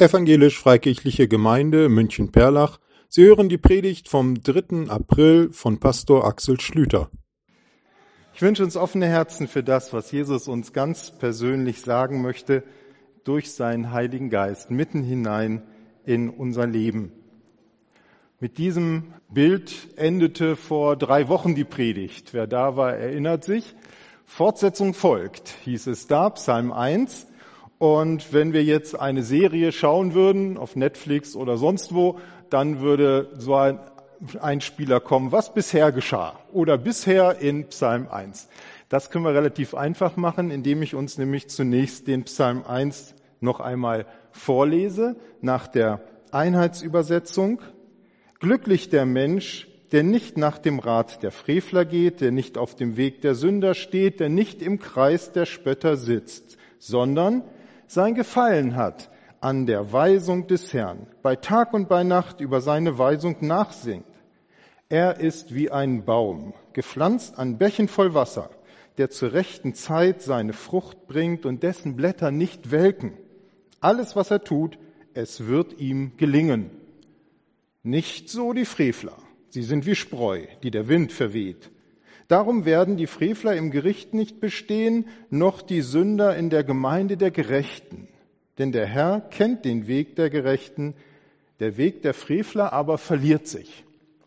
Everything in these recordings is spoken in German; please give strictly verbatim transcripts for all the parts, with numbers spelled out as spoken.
Evangelisch-Freikirchliche Gemeinde München-Perlach. Sie hören die Predigt vom dritten April von Pastor Axel Schlüter. Ich wünsche uns offene Herzen für das, was Jesus uns ganz persönlich sagen möchte, durch seinen Heiligen Geist mitten hinein in unser Leben. Mit diesem Bild endete vor drei Wochen die Predigt. Wer da war, erinnert sich. Fortsetzung folgt, hieß es da, Psalm eins. Und wenn wir jetzt eine Serie schauen würden, auf Netflix oder sonst wo, dann würde so ein Einspieler kommen, was bisher geschah oder bisher in Psalm eins. Das können wir relativ einfach machen, indem ich uns nämlich zunächst den Psalm eins noch einmal vorlese, nach der Einheitsübersetzung. Glücklich der Mensch, der nicht nach dem Rat der Frevler geht, der nicht auf dem Weg der Sünder steht, der nicht im Kreis der Spötter sitzt, sondern sein Gefallen hat an der Weisung des Herrn, bei Tag und bei Nacht über seine Weisung nachsingt. Er ist wie ein Baum, gepflanzt an Bächen voll Wasser, der zur rechten Zeit seine Frucht bringt und dessen Blätter nicht welken. Alles, was er tut, es wird ihm gelingen. Nicht so die Frevler, sie sind wie Spreu, die der Wind verweht. Darum werden die Frevler im Gericht nicht bestehen, noch die Sünder in der Gemeinde der Gerechten. Denn der Herr kennt den Weg der Gerechten, der Weg der Frevler aber verliert sich.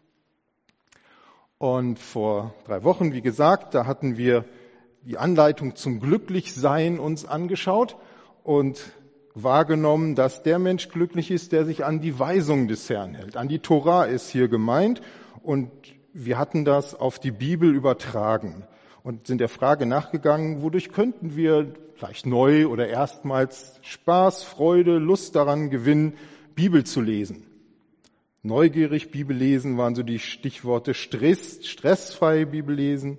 Und vor drei Wochen, wie gesagt, da hatten wir die Anleitung zum Glücklichsein uns angeschaut und wahrgenommen, dass der Mensch glücklich ist, der sich an die Weisung des Herrn hält. An die Tora ist hier gemeint und wir hatten das auf die Bibel übertragen und sind der Frage nachgegangen, wodurch könnten wir vielleicht neu oder erstmals Spaß, Freude, Lust daran gewinnen, Bibel zu lesen. Neugierig Bibel lesen waren so die Stichworte Stress, stressfrei Bibel lesen,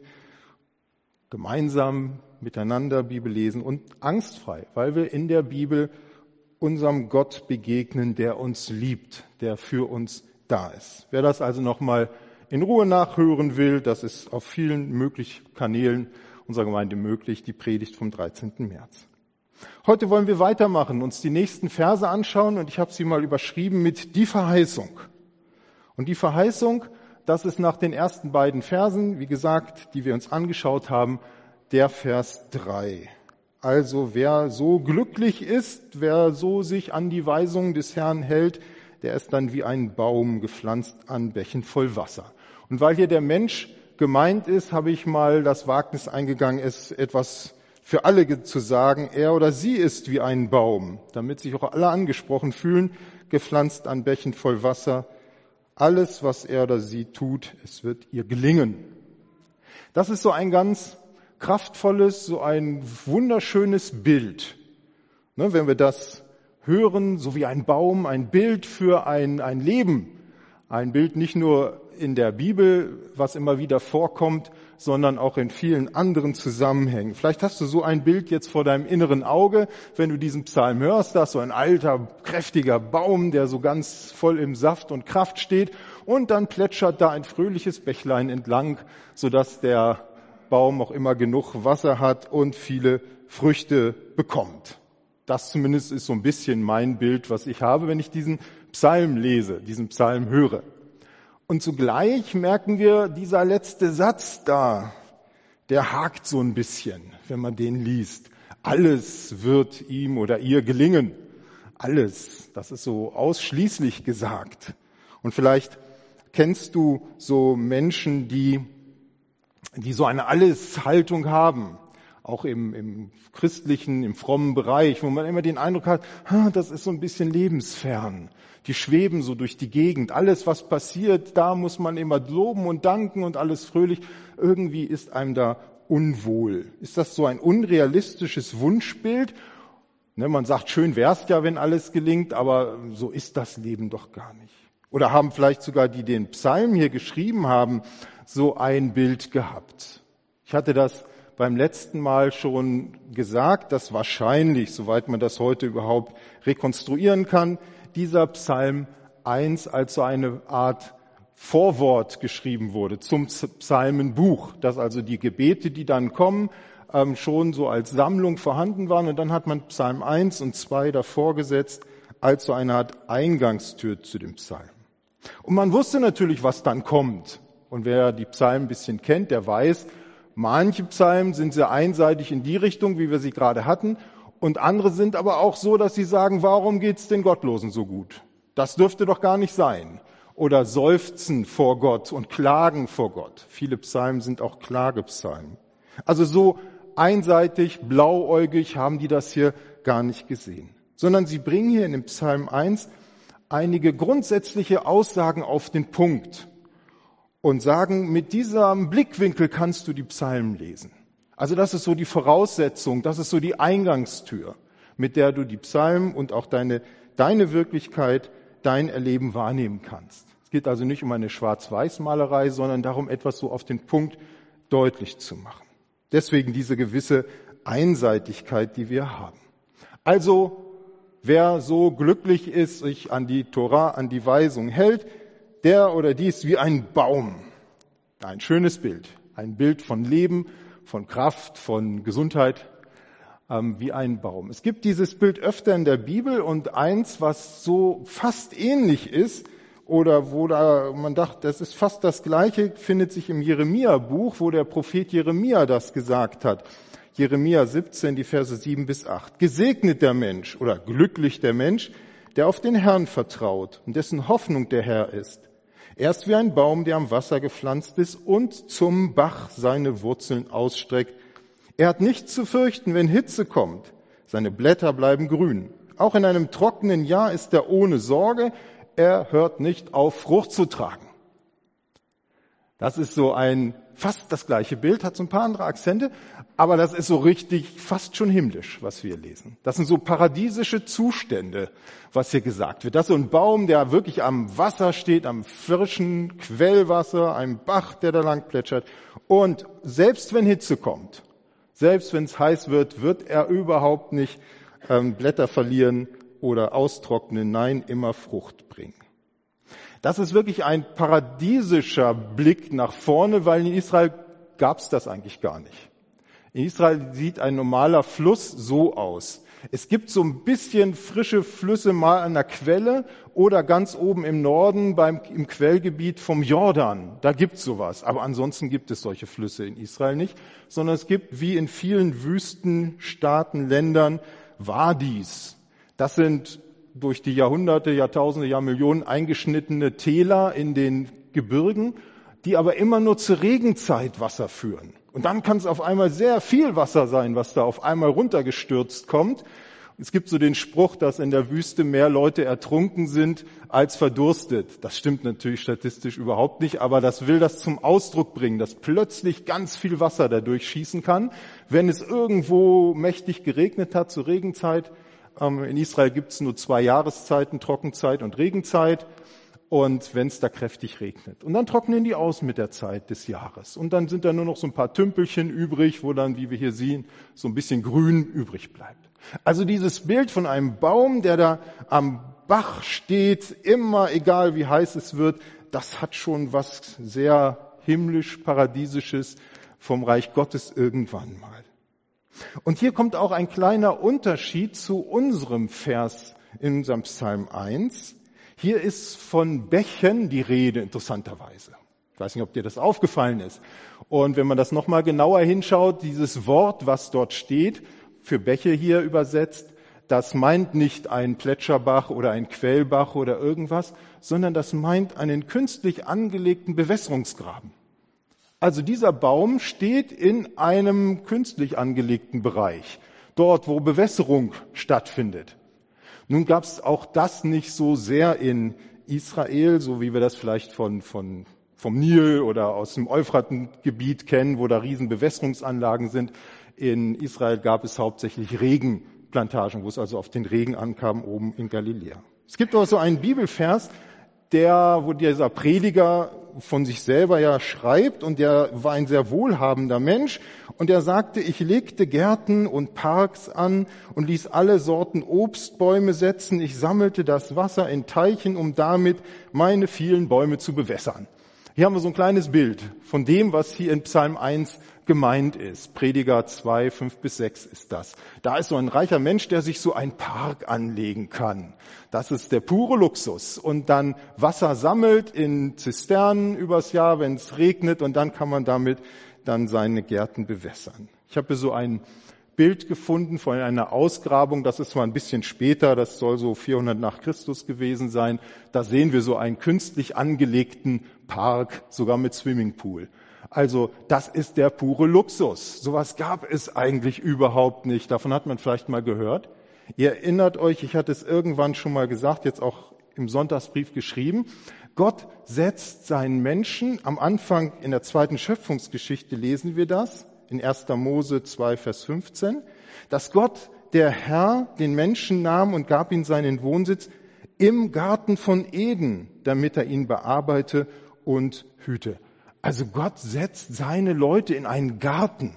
gemeinsam miteinander Bibel lesen und angstfrei, weil wir in der Bibel unserem Gott begegnen, der uns liebt, der für uns da ist. Wer das also nochmal in Ruhe nachhören will, das ist auf vielen möglichen Kanälen unserer Gemeinde möglich, die Predigt vom dreizehnten März. Heute wollen wir weitermachen, uns die nächsten Verse anschauen und ich habe sie mal überschrieben mit die Verheißung. Und die Verheißung, das ist nach den ersten beiden Versen, wie gesagt, die wir uns angeschaut haben, der Vers drei. Also wer so glücklich ist, wer so sich an die Weisung des Herrn hält, der ist dann wie ein Baum gepflanzt an Bächen voll Wasser. Und weil hier der Mensch gemeint ist, habe ich mal das Wagnis eingegangen, es etwas für alle zu sagen. Er oder sie ist wie ein Baum, damit sich auch alle angesprochen fühlen, gepflanzt an Bächen voll Wasser. Alles, was er oder sie tut, es wird ihr gelingen. Das ist so ein ganz kraftvolles, so ein wunderschönes Bild. Ne, wenn wir das hören, so wie ein Baum, ein Bild für ein, ein Leben. Ein Bild nicht nur in der Bibel, was immer wieder vorkommt, sondern auch in vielen anderen Zusammenhängen. Vielleicht hast du so ein Bild jetzt vor deinem inneren Auge, wenn du diesen Psalm hörst, da ist so ein alter, kräftiger Baum, der so ganz voll im Saft und Kraft steht und dann plätschert da ein fröhliches Bächlein entlang, sodass der Baum auch immer genug Wasser hat und viele Früchte bekommt. Das zumindest ist so ein bisschen mein Bild, was ich habe, wenn ich diesen Psalm lese, diesen Psalm höre. Und zugleich merken wir, dieser letzte Satz da, der hakt so ein bisschen, wenn man den liest. Alles wird ihm oder ihr gelingen. Alles, das ist so ausschließlich gesagt. Und vielleicht kennst du so Menschen, die, die so eine Alleshaltung haben. Auch im, im christlichen, im frommen Bereich, wo man immer den Eindruck hat, das ist so ein bisschen lebensfern. Die schweben so durch die Gegend. Alles, was passiert, da muss man immer loben und danken und alles fröhlich. Irgendwie ist einem da unwohl. Ist das so ein unrealistisches Wunschbild? Ne, man sagt, schön wär's ja, wenn alles gelingt, aber so ist das Leben doch gar nicht. Oder haben vielleicht sogar die, die den Psalm hier geschrieben haben, so ein Bild gehabt. Ich hatte das beim letzten Mal schon gesagt, dass wahrscheinlich, soweit man das heute überhaupt rekonstruieren kann, dieser Psalm eins als so eine Art Vorwort geschrieben wurde zum Psalmenbuch, dass also die Gebete, die dann kommen, ähm, schon so als Sammlung vorhanden waren. Und dann hat man Psalm eins und zwei davor gesetzt als so eine Art Eingangstür zu dem Psalm. Und man wusste natürlich, was dann kommt. Und wer die Psalmen ein bisschen kennt, der weiß, manche Psalmen sind sehr einseitig in die Richtung, wie wir sie gerade hatten. Und andere sind aber auch so, dass sie sagen, warum geht's den Gottlosen so gut? Das dürfte doch gar nicht sein. Oder seufzen vor Gott und klagen vor Gott. Viele Psalmen sind auch Klagepsalmen. Also so einseitig, blauäugig haben die das hier gar nicht gesehen. Sondern sie bringen hier in dem Psalm eins einige grundsätzliche Aussagen auf den Punkt und sagen, mit diesem Blickwinkel kannst du die Psalmen lesen. Also das ist so die Voraussetzung, das ist so die Eingangstür, mit der du die Psalmen und auch deine, deine Wirklichkeit, dein Erleben wahrnehmen kannst. Es geht also nicht um eine Schwarz-Weiß-Malerei, sondern darum, etwas so auf den Punkt deutlich zu machen. Deswegen diese gewisse Einseitigkeit, die wir haben. Also, wer so glücklich ist, sich an die Tora, an die Weisung hält, der oder die ist wie ein Baum. Ein schönes Bild. Ein Bild von Leben, von Kraft, von Gesundheit, ähm, wie ein Baum. Es gibt dieses Bild öfter in der Bibel und eins, was so fast ähnlich ist, oder wo da man dachte, das ist fast das Gleiche, findet sich im Jeremia-Buch, wo der Prophet Jeremia das gesagt hat. Jeremia siebzehn, die Verse sieben bis acht. Gesegnet der Mensch oder glücklich der Mensch, der auf den Herrn vertraut und dessen Hoffnung der Herr ist. Er ist wie ein Baum, der am Wasser gepflanzt ist und zum Bach seine Wurzeln ausstreckt. Er hat nichts zu fürchten, wenn Hitze kommt. Seine Blätter bleiben grün. Auch in einem trockenen Jahr ist er ohne Sorge. Er hört nicht auf, Frucht zu tragen. Das ist so ein fast das gleiche Bild, hat so ein paar andere Akzente, aber das ist so richtig fast schon himmlisch, was wir lesen. Das sind so paradiesische Zustände, was hier gesagt wird. Das ist so ein Baum, der wirklich am Wasser steht, am frischen Quellwasser, einem Bach, der da lang plätschert. Und selbst wenn Hitze kommt, selbst wenn es heiß wird, wird er überhaupt nicht ähm, Blätter verlieren oder austrocknen. Nein, immer Frucht bringen. Das ist wirklich ein paradiesischer Blick nach vorne, weil in Israel gab es das eigentlich gar nicht. In Israel sieht ein normaler Fluss so aus. Es gibt so ein bisschen frische Flüsse mal an der Quelle oder ganz oben im Norden beim, im Quellgebiet vom Jordan. Da gibt's sowas. Aber ansonsten gibt es solche Flüsse in Israel nicht, sondern es gibt wie in vielen Wüstenstaaten, Ländern Wadis. Das sind durch die Jahrhunderte, Jahrtausende, Jahrmillionen eingeschnittene Täler in den Gebirgen, die aber immer nur zur Regenzeit Wasser führen. Und dann kann es auf einmal sehr viel Wasser sein, was da auf einmal runtergestürzt kommt. Es gibt so den Spruch, dass in der Wüste mehr Leute ertrunken sind als verdurstet. Das stimmt natürlich statistisch überhaupt nicht, aber das will das zum Ausdruck bringen, dass plötzlich ganz viel Wasser da durchschießen kann, wenn es irgendwo mächtig geregnet hat zur Regenzeit. In Israel gibt es nur zwei Jahreszeiten, Trockenzeit und Regenzeit. Und wenn es da kräftig regnet. Und dann trocknen die aus mit der Zeit des Jahres. Und dann sind da nur noch so ein paar Tümpelchen übrig, wo dann, wie wir hier sehen, so ein bisschen Grün übrig bleibt. Also dieses Bild von einem Baum, der da am Bach steht, immer egal wie heiß es wird, das hat schon was sehr himmlisch-paradiesisches vom Reich Gottes irgendwann mal. Und hier kommt auch ein kleiner Unterschied zu unserem Vers in unserem Psalm eins. Hier ist von Bächen die Rede, interessanterweise. Ich weiß nicht, ob dir das aufgefallen ist. Und wenn man das nochmal genauer hinschaut, dieses Wort, was dort steht, für Bäche hier übersetzt, das meint nicht einen Plätscherbach oder einen Quellbach oder irgendwas, sondern das meint einen künstlich angelegten Bewässerungsgraben. Also dieser Baum steht in einem künstlich angelegten Bereich, dort, wo Bewässerung stattfindet. Nun gab es auch das nicht so sehr in Israel, so wie wir das vielleicht von, von, vom Nil oder aus dem Euphratengebiet kennen, wo da riesen Bewässerungsanlagen sind. In Israel gab es hauptsächlich Regenplantagen, wo es also auf den Regen ankam, oben in Galiläa. Es gibt aber so einen Bibelvers, der, wo dieser Prediger von sich selber ja schreibt, und der war ein sehr wohlhabender Mensch, und er sagte, ich legte Gärten und Parks an und ließ alle Sorten Obstbäume setzen, ich sammelte das Wasser in Teichen, um damit meine vielen Bäume zu bewässern. Hier haben wir so ein kleines Bild von dem, was hier in Psalm eins gemeint ist. Prediger zwei, fünf bis sechs ist das. Da ist so ein reicher Mensch, der sich so einen Park anlegen kann. Das ist der pure Luxus. Und dann Wasser sammelt in Zisternen übers Jahr, wenn es regnet, und dann kann man damit dann seine Gärten bewässern. Ich habe hier so ein Bild gefunden von einer Ausgrabung, das ist zwar ein bisschen später, das soll so vierhundert nach Christus gewesen sein. Da sehen wir so einen künstlich angelegten Park, sogar mit Swimmingpool. Also das ist der pure Luxus. Sowas gab es eigentlich überhaupt nicht. Davon hat man vielleicht mal gehört. Ihr erinnert euch, ich hatte es irgendwann schon mal gesagt, jetzt auch im Sonntagsbrief geschrieben. Gott setzt seinen Menschen, am Anfang in der zweiten Schöpfungsgeschichte lesen wir das, in erster Mose zwei, Vers fünfzehn, dass Gott, der Herr, den Menschen nahm und gab ihm seinen Wohnsitz im Garten von Eden, damit er ihn bearbeite und hüte. Also Gott setzt seine Leute in einen Garten.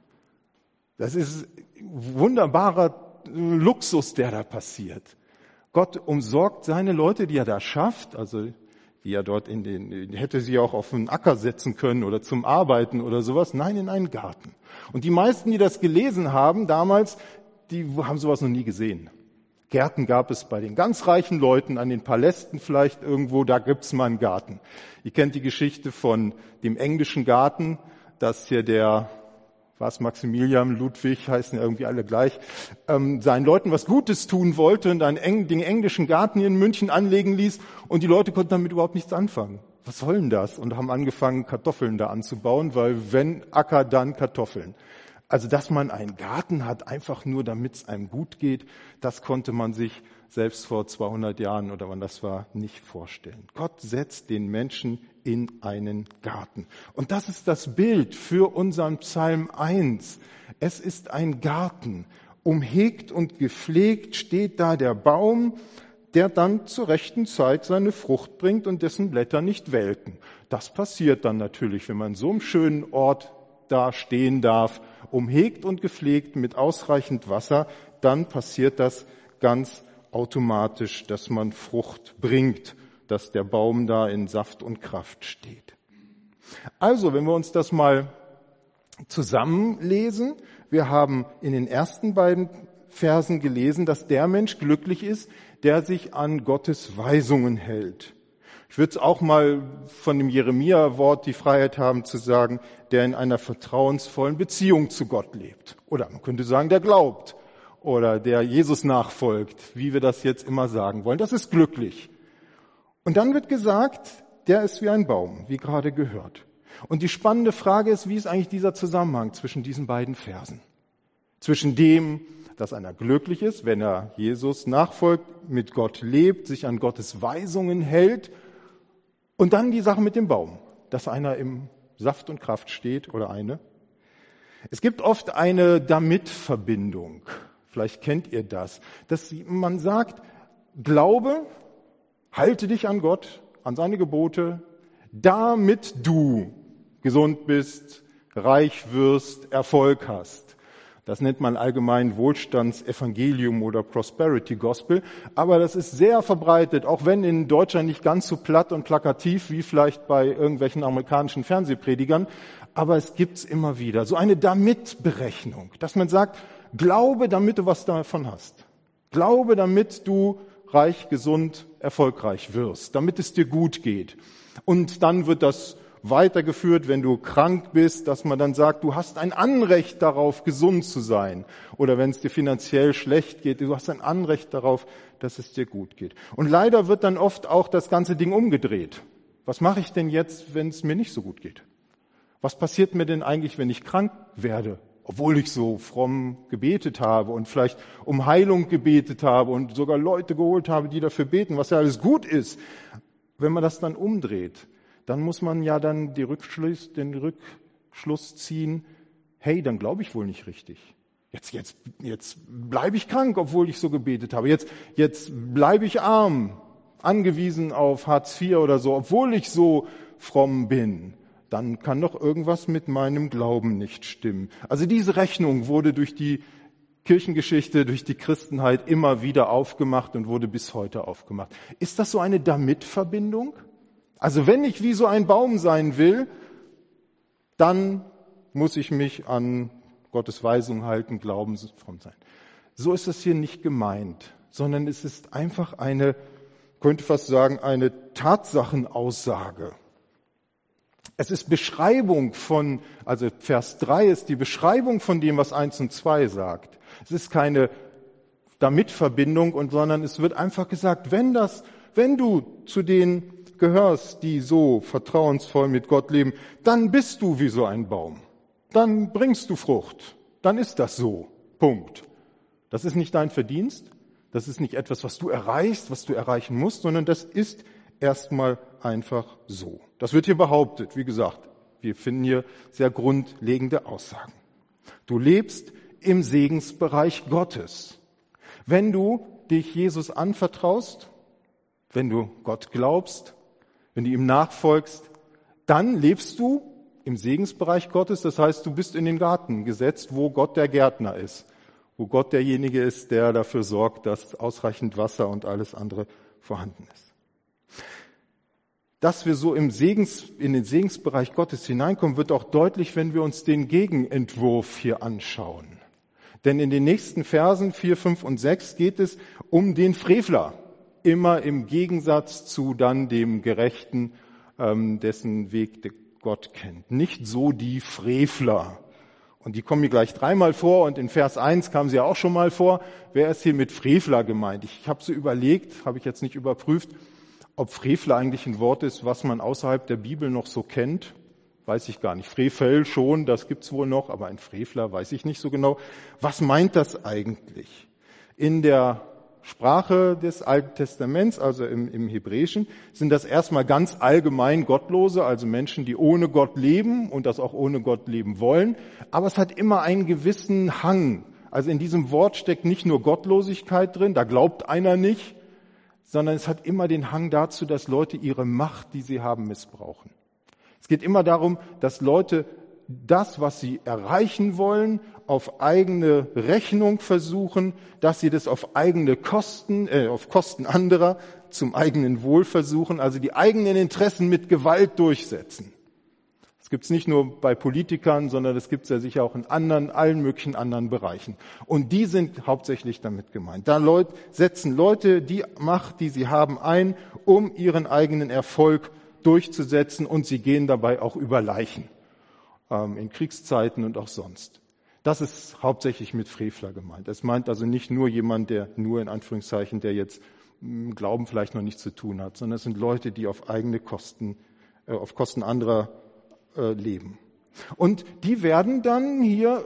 Das ist wunderbarer Luxus, der da passiert. Gott umsorgt seine Leute, die er da schafft, also die er dort in den, hätte sie auch auf einen Acker setzen können oder zum Arbeiten oder sowas. Nein, in einen Garten. Und die meisten, die das gelesen haben damals, die haben sowas noch nie gesehen. Gärten gab es bei den ganz reichen Leuten, an den Palästen vielleicht irgendwo, da gibt's mal einen Garten. Ihr kennt die Geschichte von dem englischen Garten, dass hier der, was Maximilian, Ludwig, heißen ja irgendwie alle gleich, ähm, seinen Leuten was Gutes tun wollte und einen eng, den englischen Garten hier in München anlegen ließ, und die Leute konnten damit überhaupt nichts anfangen. Was soll denn das? Und haben angefangen, Kartoffeln da anzubauen, weil wenn Acker, dann Kartoffeln. Also, dass man einen Garten hat, einfach nur, damit es einem gut geht, das konnte man sich selbst vor zweihundert Jahren oder wann das war, nicht vorstellen. Gott setzt den Menschen in einen Garten. Und das ist das Bild für unseren Psalm eins. Es ist ein Garten. Umhegt und gepflegt steht da der Baum, der dann zur rechten Zeit seine Frucht bringt und dessen Blätter nicht welken. Das passiert dann natürlich, wenn man so einem schönen Ort da stehen darf, umhegt und gepflegt mit ausreichend Wasser, dann passiert das ganz automatisch, dass man Frucht bringt, dass der Baum da in Saft und Kraft steht. Also, wenn wir uns das mal zusammenlesen, wir haben in den ersten beiden Versen gelesen, dass der Mensch glücklich ist, der sich an Gottes Weisungen hält. Ich würde es auch mal von dem Jeremia-Wort die Freiheit haben zu sagen, der in einer vertrauensvollen Beziehung zu Gott lebt. Oder man könnte sagen, der glaubt oder der Jesus nachfolgt, wie wir das jetzt immer sagen wollen. Das ist glücklich. Und dann wird gesagt, der ist wie ein Baum, wie gerade gehört. Und die spannende Frage ist, wie ist eigentlich dieser Zusammenhang zwischen diesen beiden Versen? Zwischen dem, dass einer glücklich ist, wenn er Jesus nachfolgt, mit Gott lebt, sich an Gottes Weisungen hält, und dann die Sache mit dem Baum, dass einer im Saft und Kraft steht oder eine. Es gibt oft eine Damit-Verbindung. Vielleicht kennt ihr das, dass man sagt, Glaube, halte dich an Gott, an seine Gebote, damit du gesund bist, reich wirst, Erfolg hast. Das nennt man allgemein Wohlstandsevangelium oder Prosperity Gospel. Aber das ist sehr verbreitet, auch wenn in Deutschland nicht ganz so platt und plakativ wie vielleicht bei irgendwelchen amerikanischen Fernsehpredigern. Aber es gibt's immer wieder. So eine Damit-Berechnung, dass man sagt, glaube, damit du was davon hast. Glaube, damit du reich, gesund, erfolgreich wirst, damit es dir gut geht. Und dann wird das weitergeführt, wenn du krank bist, dass man dann sagt, du hast ein Anrecht darauf, gesund zu sein. Oder wenn es dir finanziell schlecht geht, du hast ein Anrecht darauf, dass es dir gut geht. Und leider wird dann oft auch das ganze Ding umgedreht. Was mache ich denn jetzt, wenn es mir nicht so gut geht? Was passiert mir denn eigentlich, wenn ich krank werde? Obwohl ich so fromm gebetet habe und vielleicht um Heilung gebetet habe und sogar Leute geholt habe, die dafür beten, was ja alles gut ist. Wenn man das dann umdreht, dann muss man ja dann die Rückschluss, den Rückschluss ziehen, hey, dann glaube ich wohl nicht richtig. Jetzt, jetzt, jetzt bleibe ich krank, obwohl ich so gebetet habe. Jetzt, jetzt bleibe ich arm, angewiesen auf Hartz vier oder so, obwohl ich so fromm bin. Dann kann doch irgendwas mit meinem Glauben nicht stimmen. Also diese Rechnung wurde durch die Kirchengeschichte, durch die Christenheit immer wieder aufgemacht und wurde bis heute aufgemacht. Ist das so eine Damit-Verbindung? Also wenn ich wie so ein Baum sein will, dann muss ich mich an Gottes Weisung halten, glauben, fromm sein. So ist das hier nicht gemeint, sondern es ist einfach eine, könnte fast sagen, eine Tatsachenaussage. Es ist Beschreibung von, also Vers drei ist die Beschreibung von dem, was eins und zwei sagt. Es ist keine Damitverbindung, und sondern es wird einfach gesagt, wenn das, wenn du zu denen gehörst, die so vertrauensvoll mit Gott leben, dann bist du wie so ein Baum. Dann bringst du Frucht. Dann ist das so. Punkt. Das ist nicht dein Verdienst. Das ist nicht etwas, was du erreichst, was du erreichen musst, sondern das ist erstmal einfach so. Das wird hier behauptet. Wie gesagt, wir finden hier sehr grundlegende Aussagen. Du lebst im Segensbereich Gottes. Wenn du dich Jesus anvertraust, wenn du Gott glaubst, wenn du ihm nachfolgst, dann lebst du im Segensbereich Gottes. Das heißt, du bist in den Garten gesetzt, wo Gott der Gärtner ist, wo Gott derjenige ist, der dafür sorgt, dass ausreichend Wasser und alles andere vorhanden ist. Dass wir so im Segens, in den Segensbereich Gottes hineinkommen, wird auch deutlich, wenn wir uns den Gegenentwurf hier anschauen. Denn in den nächsten Versen vier, fünf und sechs geht es um den Frevler. Immer im Gegensatz zu dann dem Gerechten, ähm, dessen Weg Gott kennt. Nicht so die Frevler. Und die kommen hier gleich dreimal vor, und in Vers eins kam sie ja auch schon mal vor. Wer ist hier mit Frevler gemeint? Ich habe so überlegt, habe ich jetzt nicht überprüft, ob Frevler eigentlich ein Wort ist, was man außerhalb der Bibel noch so kennt. Weiß ich gar nicht. Frevel schon, das gibt's wohl noch, aber ein Frevler weiß ich nicht so genau. Was meint das eigentlich? In der Sprache des Alten Testaments, also im, im Hebräischen, sind das erstmal ganz allgemein Gottlose, also Menschen, die ohne Gott leben und das auch ohne Gott leben wollen. Aber es hat immer einen gewissen Hang. Also in diesem Wort steckt nicht nur Gottlosigkeit drin, da glaubt einer nicht, sondern es hat immer den Hang dazu, dass Leute ihre Macht, die sie haben, missbrauchen. Es geht immer darum, dass Leute das, was sie erreichen wollen, auf eigene Rechnung versuchen, dass sie das auf eigene Kosten, äh, auf Kosten anderer zum eigenen Wohl versuchen, also die eigenen Interessen mit Gewalt durchsetzen. Das gibt's nicht nur bei Politikern, sondern das gibt's ja sicher auch in anderen, allen möglichen anderen Bereichen. Und die sind hauptsächlich damit gemeint. Da Leute, setzen Leute die Macht, die sie haben, ein, um ihren eigenen Erfolg durchzusetzen, und sie gehen dabei auch über Leichen, ähm, in Kriegszeiten und auch sonst. Das ist hauptsächlich mit Frevler gemeint. Es meint also nicht nur jemand, der nur in Anführungszeichen, der jetzt mit Glauben vielleicht noch nichts zu tun hat, sondern es sind Leute, die auf eigene Kosten, äh, auf Kosten anderer äh, leben. Und die werden dann hier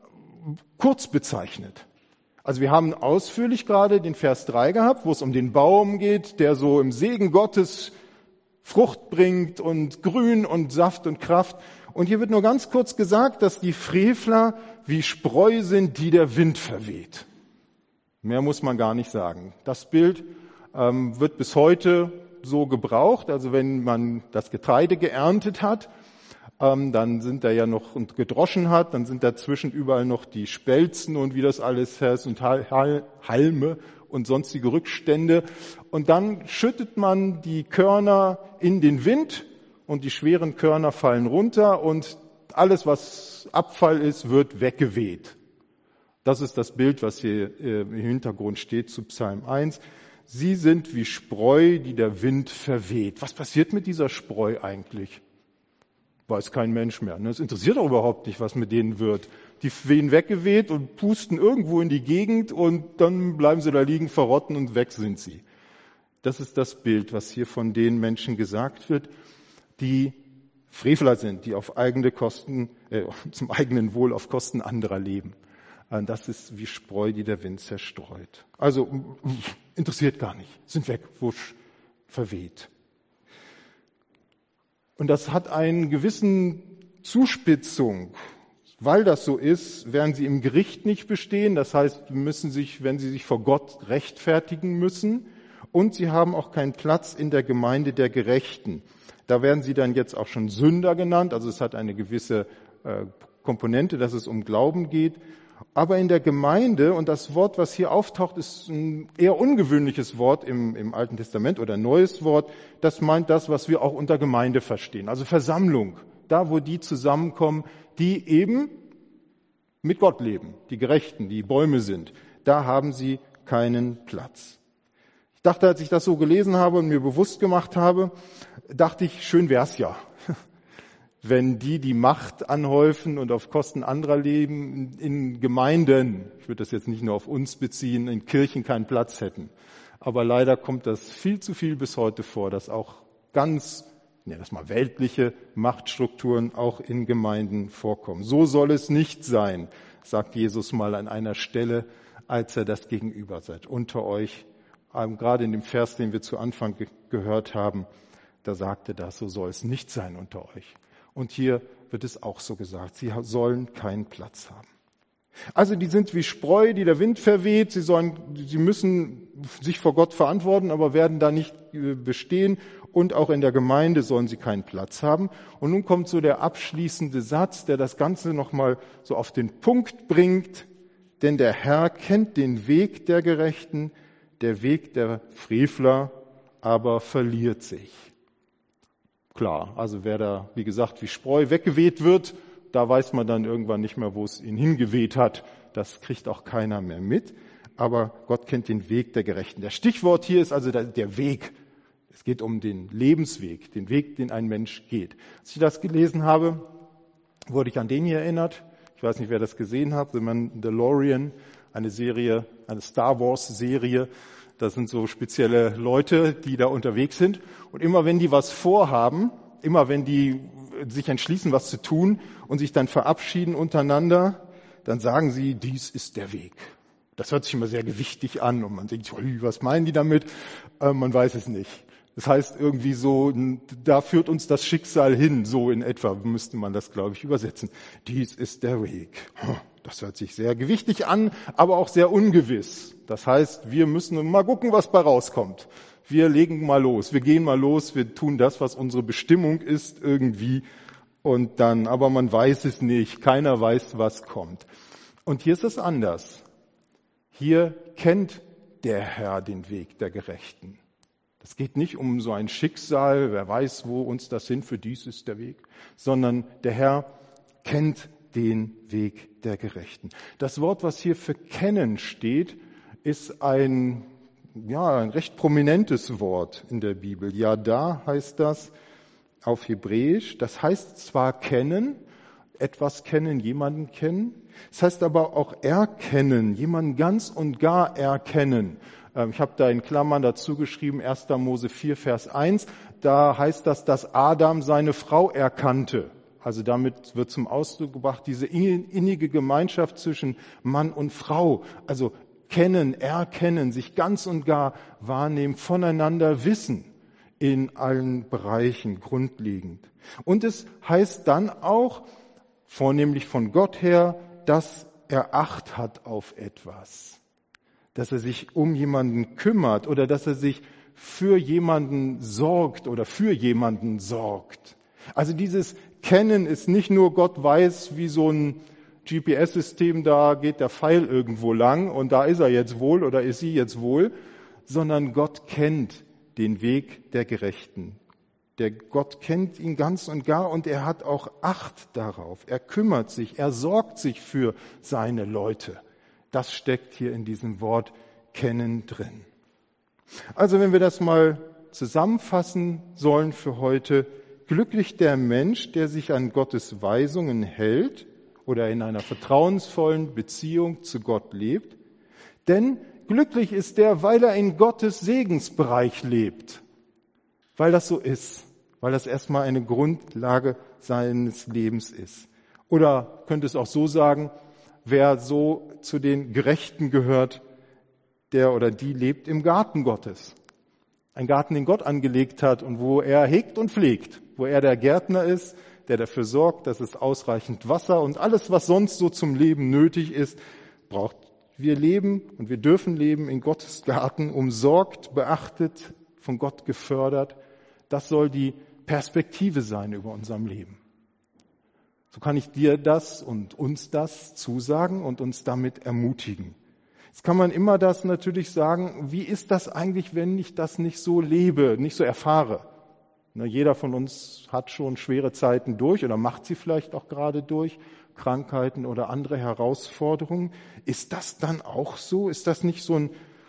kurz bezeichnet. Also wir haben ausführlich gerade den Vers drei gehabt, wo es um den Baum geht, der so im Segen Gottes Frucht bringt und Grün und Saft und Kraft. Und hier wird nur ganz kurz gesagt, dass die Frevler wie Spreu sind, die der Wind verweht. Mehr muss man gar nicht sagen. Das Bild ähm, wird bis heute so gebraucht. Also wenn man das Getreide geerntet hat, ähm, dann sind da ja noch und gedroschen hat, dann sind dazwischen überall noch die Spelzen und wie das alles heißt und Halme und sonstige Rückstände. Und dann schüttet man die Körner in den Wind und die schweren Körner fallen runter und alles, was Abfall ist, wird weggeweht. Das ist das Bild, was hier im Hintergrund steht zu Psalm eins. Sie sind wie Spreu, die der Wind verweht. Was passiert mit dieser Spreu eigentlich? Weiß kein Mensch mehr. Es interessiert auch überhaupt nicht, was mit denen wird. Die wehen weggeweht und pusten irgendwo in die Gegend und dann bleiben sie da liegen, verrotten und weg sind sie. Das ist das Bild, was hier von den Menschen gesagt wird, die Frevler sind, die auf eigene Kosten, äh, zum eigenen Wohl auf Kosten anderer leben. Das ist wie Spreu, die der Wind zerstreut. Also interessiert gar nicht, sind weg, wusch, verweht. Und das hat einen gewissen Zuspitzung. Weil das so ist, werden sie im Gericht nicht bestehen. Das heißt, müssen sich, wenn sie sich vor Gott rechtfertigen müssen. Und sie haben auch keinen Platz in der Gemeinde der Gerechten. Da werden sie dann jetzt auch schon Sünder genannt. Also es hat eine gewisse äh, Komponente, dass es um Glauben geht. Aber in der Gemeinde, und das Wort, was hier auftaucht, ist ein eher ungewöhnliches Wort im, im Alten Testament oder ein neues Wort. Das meint das, was wir auch unter Gemeinde verstehen. Also Versammlung. Da, wo die zusammenkommen, die eben mit Gott leben. Die Gerechten, die Bäume sind. Da haben sie keinen Platz. Ich dachte, als ich das so gelesen habe und mir bewusst gemacht habe, dachte ich, schön wär's ja. Wenn die die Macht anhäufen und auf Kosten anderer leben, in Gemeinden, ich würde das jetzt nicht nur auf uns beziehen, in Kirchen keinen Platz hätten. Aber leider kommt das viel zu viel bis heute vor, dass auch ganz, ja, das mal weltliche Machtstrukturen auch in Gemeinden vorkommen. So soll es nicht sein, sagt Jesus mal an einer Stelle, als er das gegenüber seid. Unter euch, gerade in dem Vers, den wir zu Anfang ge- gehört haben, da sagte das, so soll es nicht sein unter euch. Und hier wird es auch so gesagt, sie sollen keinen Platz haben. Also die sind wie Spreu, die der Wind verweht, sie sollen, sie müssen sich vor Gott verantworten, aber werden da nicht bestehen und auch in der Gemeinde sollen sie keinen Platz haben. Und nun kommt so der abschließende Satz, der das Ganze nochmal so auf den Punkt bringt, denn der Herr kennt den Weg der Gerechten, der Weg der Frevler aber verliert sich. Klar, also wer da, wie gesagt, wie Spreu weggeweht wird, da weiß man dann irgendwann nicht mehr, wo es ihn hingeweht hat. Das kriegt auch keiner mehr mit. Aber Gott kennt den Weg der Gerechten. Das Stichwort hier ist also der, der Weg. Es geht um den Lebensweg, den Weg, den ein Mensch geht. Als ich das gelesen habe, wurde ich an den hier erinnert. Ich weiß nicht, wer das gesehen hat. The Mandalorian, eine Serie, eine Star Wars Serie. Das sind so spezielle Leute, die da unterwegs sind. Und immer wenn die was vorhaben, immer wenn die sich entschließen, was zu tun und sich dann verabschieden untereinander, dann sagen sie, dies ist der Weg. Das hört sich immer sehr gewichtig an und man denkt, was meinen die damit? Äh, man weiß es nicht. Das heißt irgendwie so, da führt uns das Schicksal hin, so in etwa müsste man das, glaube ich, übersetzen. Dies ist der Weg. Das hört sich sehr gewichtig an, aber auch sehr ungewiss. Das heißt, wir müssen mal gucken, was bei rauskommt. Wir legen mal los, wir gehen mal los, wir tun das, was unsere Bestimmung ist irgendwie und dann, aber man weiß es nicht, keiner weiß, was kommt. Und hier ist es anders. Hier kennt der Herr den Weg der Gerechten. Es geht nicht um so ein Schicksal, wer weiß, wo uns das hinführt, dies ist der Weg, sondern der Herr kennt den Weg der Gerechten. Das Wort, was hier für kennen steht, ist ein, ja, ein recht prominentes Wort in der Bibel. Yada heißt das auf Hebräisch. Das heißt zwar kennen, etwas kennen, jemanden kennen. Es heißt aber auch erkennen, jemanden ganz und gar erkennen. Ich habe da in Klammern dazu geschrieben, erster Mose vier, Vers eins. Da heißt das, dass Adam seine Frau erkannte. Also damit wird zum Ausdruck gebracht, diese innige Gemeinschaft zwischen Mann und Frau. Also kennen, erkennen, sich ganz und gar wahrnehmen, voneinander wissen in allen Bereichen grundlegend. Und es heißt dann auch, vornehmlich von Gott her, dass er Acht hat auf etwas. Dass er sich um jemanden kümmert oder dass er sich für jemanden sorgt oder für jemanden sorgt. Also dieses Kennen ist nicht nur Gott weiß, wie so ein G P S-System, da geht der Pfeil irgendwo lang und da ist er jetzt wohl oder ist sie jetzt wohl, sondern Gott kennt den Weg der Gerechten. Der Gott kennt ihn ganz und gar und er hat auch Acht darauf. Er kümmert sich, er sorgt sich für seine Leute. Das steckt hier in diesem Wort kennen drin. Also wenn wir das mal zusammenfassen sollen für heute, glücklich der Mensch, der sich an Gottes Weisungen hält oder in einer vertrauensvollen Beziehung zu Gott lebt. Denn glücklich ist der, weil er in Gottes Segensbereich lebt. Weil das so ist. Weil das erstmal eine Grundlage seines Lebens ist. Oder könnte es auch so sagen, wer so zu den Gerechten gehört, der oder die lebt im Garten Gottes. Ein Garten, den Gott angelegt hat und wo er hegt und pflegt, wo er der Gärtner ist, der dafür sorgt, dass es ausreichend Wasser und alles, was sonst so zum Leben nötig ist, braucht. Wir leben und wir dürfen leben in Gottes Garten, umsorgt, beachtet, von Gott gefördert. Das soll die Perspektive sein über unserem Leben. So kann ich dir das und uns das zusagen und uns damit ermutigen. Jetzt kann man immer das natürlich sagen, wie ist das eigentlich, wenn ich das nicht so lebe, nicht so erfahre? Na, jeder von uns hat schon schwere Zeiten durch oder macht sie vielleicht auch gerade durch, Krankheiten oder andere Herausforderungen. Ist das dann auch so? Ist das nicht so ein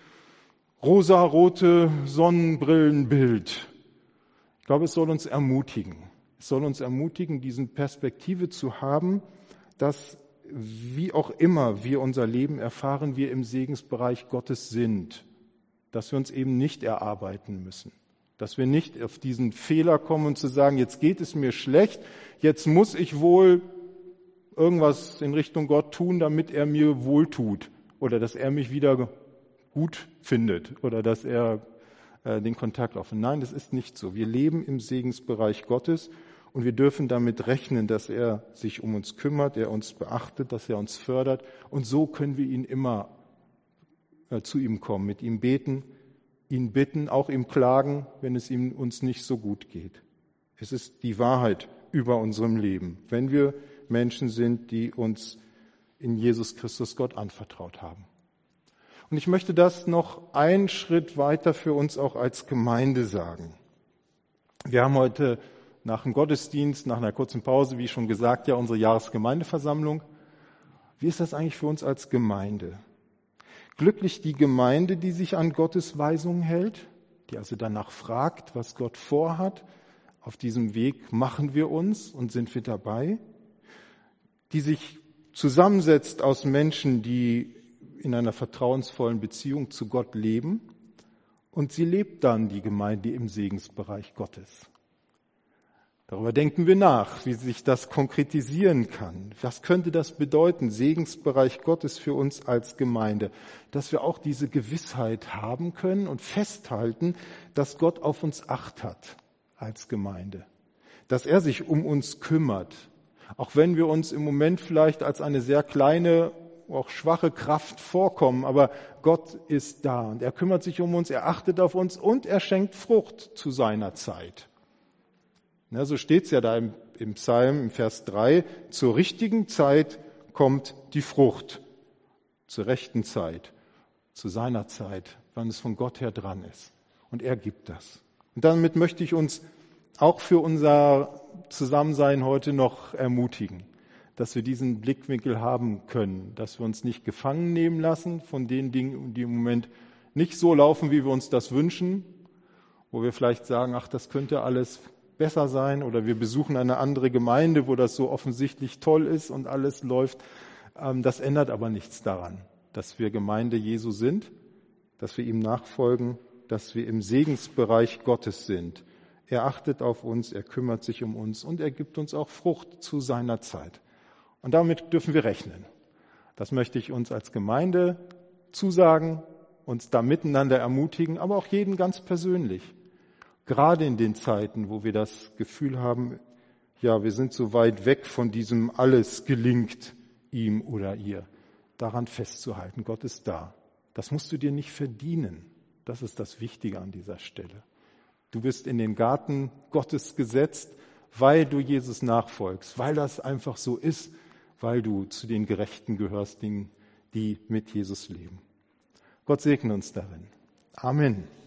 rosarote Sonnenbrillenbild? Ich glaube, es soll uns ermutigen. Es soll uns ermutigen, diese Perspektive zu haben, dass wie auch immer wir unser Leben erfahren, wir im Segensbereich Gottes sind. Dass wir uns eben nicht erarbeiten müssen. Dass wir nicht auf diesen Fehler kommen und zu sagen, jetzt geht es mir schlecht, jetzt muss ich wohl irgendwas in Richtung Gott tun, damit er mir wohltut. Oder dass er mich wieder gut findet. Oder dass er äh, den Kontakt aufnimmt. Nein, das ist nicht so. Wir leben im Segensbereich Gottes. Und wir dürfen damit rechnen, dass er sich um uns kümmert, er uns beachtet, dass er uns fördert. Und so können wir ihn immer äh, zu ihm kommen, mit ihm beten, ihn bitten, auch ihm klagen, wenn es ihm uns nicht so gut geht. Es ist die Wahrheit über unserem Leben, wenn wir Menschen sind, die uns in Jesus Christus Gott anvertraut haben. Und ich möchte das noch einen Schritt weiter für uns auch als Gemeinde sagen. Wir haben heute nach dem Gottesdienst, nach einer kurzen Pause, wie schon gesagt, ja unsere Jahresgemeindeversammlung. Wie ist das eigentlich für uns als Gemeinde? Glücklich die Gemeinde, die sich an Gottes Weisungen hält, die also danach fragt, was Gott vorhat. Auf diesem Weg machen wir uns und sind wir dabei. Die sich zusammensetzt aus Menschen, die in einer vertrauensvollen Beziehung zu Gott leben. Und sie lebt dann, die Gemeinde, im Segensbereich Gottes. Darüber denken wir nach, wie sich das konkretisieren kann. Was könnte das bedeuten, Segensbereich Gottes für uns als Gemeinde? Dass wir auch diese Gewissheit haben können und festhalten, dass Gott auf uns Acht hat als Gemeinde. Dass er sich um uns kümmert. Auch wenn wir uns im Moment vielleicht als eine sehr kleine, auch schwache Kraft vorkommen, aber Gott ist da und er kümmert sich um uns, er achtet auf uns und er schenkt Frucht zu seiner Zeit. Ja, so steht es ja da im, im Psalm, im Vers drei, zur richtigen Zeit kommt die Frucht, zur rechten Zeit, zu seiner Zeit, wann es von Gott her dran ist. Und er gibt das. Und damit möchte ich uns auch für unser Zusammensein heute noch ermutigen, dass wir diesen Blickwinkel haben können, dass wir uns nicht gefangen nehmen lassen von den Dingen, die im Moment nicht so laufen, wie wir uns das wünschen, wo wir vielleicht sagen, ach, das könnte alles besser sein oder wir besuchen eine andere Gemeinde, wo das so offensichtlich toll ist und alles läuft. Das ändert aber nichts daran, dass wir Gemeinde Jesu sind, dass wir ihm nachfolgen, dass wir im Segensbereich Gottes sind. Er achtet auf uns, er kümmert sich um uns und er gibt uns auch Frucht zu seiner Zeit. Und damit dürfen wir rechnen. Das möchte ich uns als Gemeinde zusagen, uns da miteinander ermutigen, aber auch jeden ganz persönlich. Gerade in den Zeiten, wo wir das Gefühl haben, ja, wir sind so weit weg von diesem alles gelingt ihm oder ihr, daran festzuhalten, Gott ist da. Das musst du dir nicht verdienen. Das ist das Wichtige an dieser Stelle. Du bist in den Garten Gottes gesetzt, weil du Jesus nachfolgst, weil das einfach so ist, weil du zu den Gerechten gehörst, die mit Jesus leben. Gott segne uns darin. Amen.